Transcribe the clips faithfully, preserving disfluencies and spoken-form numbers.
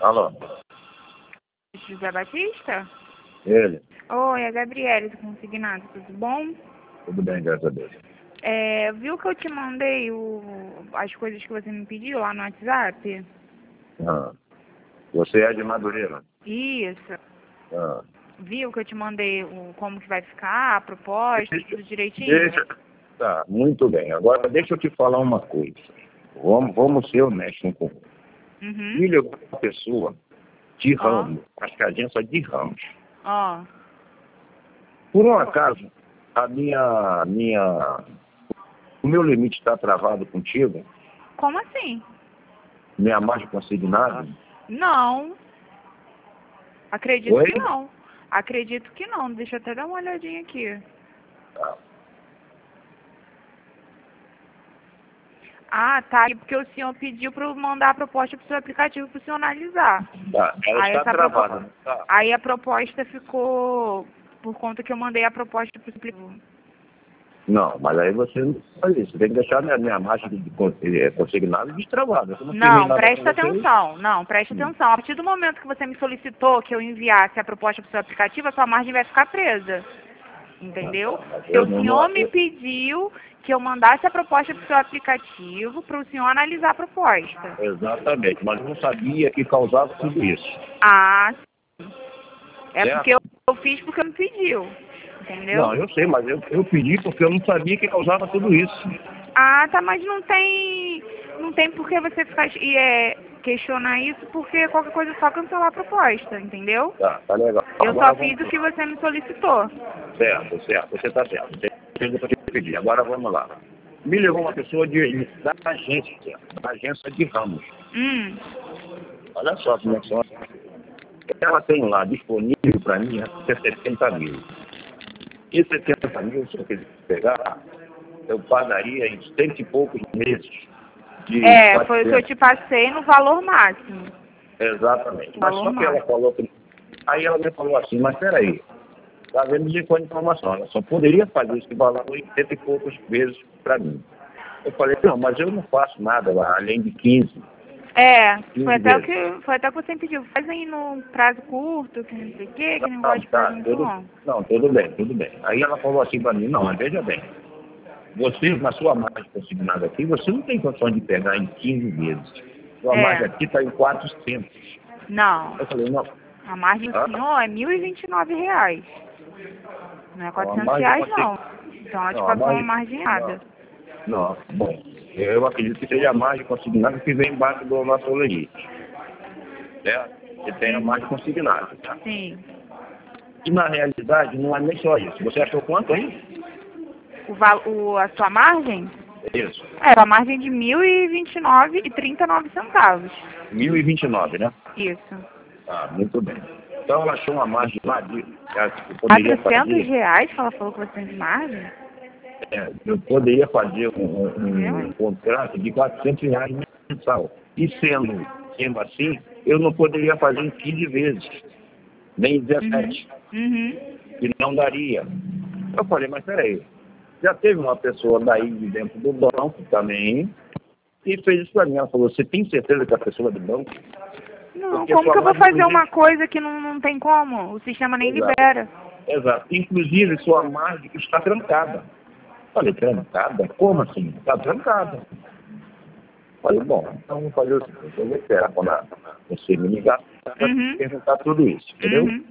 Alô? José Batista? Ele? Oi, é a Gabriele do Consignado, tudo bom? Tudo bem, graças a Deus. É, viu que eu te mandei o, as coisas que você me pediu lá no WhatsApp? Ah. Você é de Madureira? Isso. Ah. Viu que eu te mandei o, como que vai ficar, a proposta, Deixa, tudo direitinho? deixa. Tá, muito bem. Agora deixa eu te falar uma coisa. Vamos, vamos ser honestos um com o outro. Uhum. Me ligou uma pessoa de Ó. ramo, acho que a agência de ramos. Ó. Por um acaso, a minha, minha, o meu limite está travado contigo? Como assim? Minha margem consignada? Não. Acredito Oi? que não. Acredito que não. Deixa eu até dar uma olhadinha aqui. Tá. Ah, tá. E porque o senhor pediu para eu mandar a proposta para o seu aplicativo para o senhor analisar. Tá, ela Aí, está essa travada. propo... Não tá? Aí a proposta ficou por conta que eu mandei a proposta para o aplicativo. Não, mas aí você não faz isso. Você tem que deixar a minha, minha margem de con- eh, consignada destravada. Eu não firmei Não, nada com presta vocês. atenção. Não, presta Hum. atenção. A partir do momento que você me solicitou que eu enviasse a proposta para o seu aplicativo, a sua margem vai ficar presa. Entendeu? Ah, mas Porque eu o não, senhor não, me eu- pediu que eu mandasse a proposta para o seu aplicativo para o senhor analisar a proposta. exatamente, mas eu não sabia que causava tudo isso. Ah, é Certo? porque eu, eu fiz porque me pediu. Entendeu? Não, eu sei, mas eu, eu pedi porque eu não sabia que causava tudo isso. Ah, tá, mas não tem. Não tem por que você ficar e é, questionar isso, porque qualquer coisa é só cancelar a proposta, entendeu? Tá, tá legal. Eu Agora só vamos fiz o que lá. você me solicitou. Certo, certo, você está certo. Você fez o que eu te pedi. Agora vamos lá. Me levou uma pessoa de, da agência, da agência de ramos. Hum. Olha só como é que são. Ela tem lá disponível para mim até setenta mil. E setenta mil, se eu quiser pegar, eu pagaria em cento e poucos meses. De É, foi o que eu quatrocentos. te passei no valor máximo. Exatamente. Mas Valor só que ela máximo. falou que. Aí ela me falou assim, mas peraí, está vendo de qual informação? Ela só poderia fazer esse valor em cento e poucos meses para mim. Eu falei, não, mas eu não faço nada lá, além de quinze. É, foi quinze até o vezes. que foi até o que você me pediu. Faz aí num prazo curto, que não sei o quê, que não gosta Não, de prazo tá, muito tudo, longo. não, tudo bem, tudo bem. Aí ela falou assim para mim, não, mas veja bem, você, na sua margem consignada aqui, você não tem condições de pegar em quinze vezes. Sua margem É. aqui está em quatrocentos. Não. Eu falei, não, A margem do ah, senhor é mil e vinte e nove reais. Não é não, a quatrocentos margem reais consig... não. Então ela te não, a passou uma margem, margem não, errada. não, bom, eu acredito que seja a margem consignada que vem embaixo do nosso limite, certo? Que tem a margem Uhum. consignada, tá? Sim. E na realidade não é nem só isso. Você achou quanto aí? O, val- o, a sua margem? É isso, É, a margem de mil e vinte e nove e trinta e nove centavos. mil e vinte e nove, né? Isso. Ah, muito bem. Então ela achou uma margem lá de, que eu poderia Quatrocentos fazer, reais que ela falou que você tem de margem? é, eu poderia fazer um, um- um Entendeu? contrato de quatrocentos reais mensal. E sendo, sendo assim, eu não poderia fazer em quinze vezes, nem em Uhum. dezessete, Uhum. e não daria. Eu falei, mas peraí, já teve uma pessoa daí de dentro do banco também, e fez isso para mim. Ela falou, você tem certeza que a pessoa é do banco? Não, Porque como sua que eu vou margem, fazer uma inclusive... coisa que não, não tem como? O sistema nem Exato. libera. Exato. Inclusive, sua margem está trancada. Falei, trancada? Como assim? Está trancada. Falei, bom, então vou fazer o seguinte, eu vou esperar quando a- você me ligar para Uhum. perguntar tudo isso, entendeu? Uhum.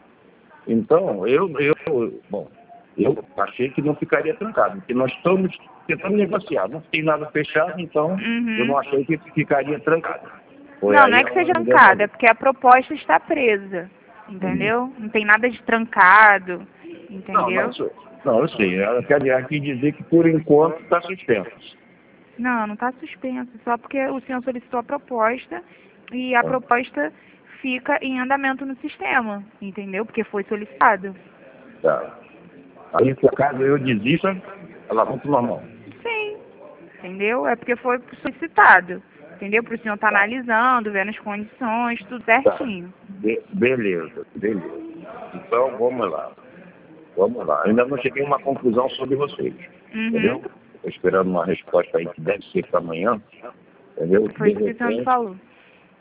Então, eu, eu, bom, eu achei que não ficaria trancado, porque nós estamos tentando negociar, não tem nada fechado, então eu não Uhum. achei que ficaria trancado. Foi Não, não aí é que seja ela me deu trancada, é essa... porque a proposta está presa. Hum. Entendeu? Não tem nada de trancado. Não, não, Entendeu? senhor. Não, eu sei. Ela quer aqui dizer que por enquanto está suspenso. Não, não está suspenso, só porque o senhor solicitou a proposta e a Ah, proposta fica em andamento no sistema, entendeu? Porque foi solicitado. tá. Aí, por caso eu desista, ela volta ao normal. Sim, entendeu? É porque foi solicitado, entendeu? Para o senhor estar Tá. analisando, vendo as condições, tudo Tá. certinho. Be- beleza, beleza. Então, vamos lá. Vamos lá. Ainda não cheguei a uma conclusão sobre vocês. Entendeu? Uhum. Estou esperando uma resposta aí que deve ser para amanhã. Entendeu? Foi De isso que o senhor me repente, falou.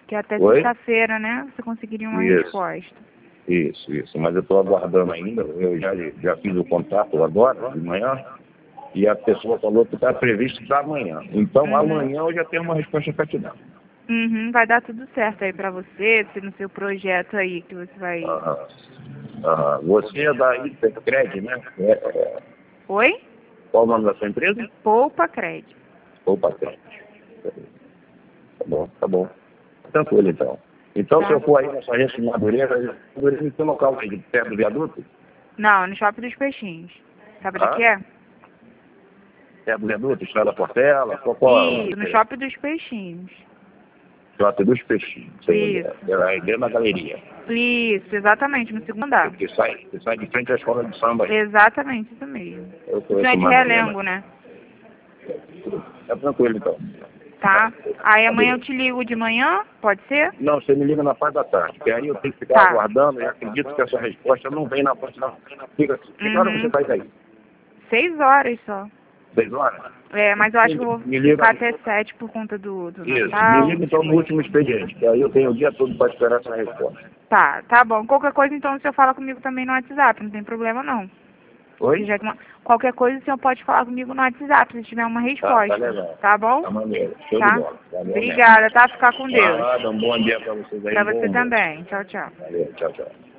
Que até Oi? sexta-feira, né, você conseguiria uma Isso. resposta. Isso, isso. Mas eu estou aguardando ainda. Eu já, já fiz o contato agora, de manhã, e a pessoa falou que está previsto para amanhã. Então, Uhum. amanhã eu já tenho uma resposta para te dar. Uhum, vai dar tudo certo aí pra você, se no seu projeto aí que você vai... Aham. Aham. Você é da Intercred, né? É, é. Oi? Qual o nome da sua empresa? Poupa Crédito. Opa, Cred. Tá bom, tá bom. Tranquilo, então. Então, Tá. se eu for aí nessa região de Madureira, Madureira tem um local aí de perto do viaduto? Não, no Shopping dos Peixinhos. Sabe Ah? onde que é? Perto do viaduto, Estrada Portela, qual, qual Isso, no Shopping dos Peixinhos. Shopping dos Peixinhos. Sei onde Isso. é. É aí dentro da galeria. Isso, exatamente, no segundo andar. Que sai, que sai de frente à escola de samba aí. Exatamente, isso mesmo. Eu Isso conheço é de Madureira. Relengo, né? Tá tranquilo, então. Tá? Aí amanhã eu te ligo de manhã, pode ser? Não, você me liga na parte da tarde, porque aí eu tenho que ficar Tá. aguardando e acredito que essa resposta não vem na parte da Fica assim. Que hora Uhum. você faz aí? Seis horas só. Seis horas? É, mas eu acho que eu vou Me liga. ficar até sete por conta do, do Isso, Natal. me liga então no último expediente, que aí eu tenho o dia todo para esperar essa resposta. Tá, tá bom. Qualquer coisa, então, o senhor fala comigo também no WhatsApp, não tem problema não. Oi? Já que uma- Qualquer coisa, o senhor pode falar comigo no WhatsApp, se tiver uma resposta. Tá, tá legal. Tá bom? Tá maneiro, show Tá? de bola. Valeu, Obrigada, tá? Ficar com mesmo. Deus. Nada, um bom dia para vocês aí. Pra bom você almoço. também. Tchau, tchau. Valeu, tchau, tchau.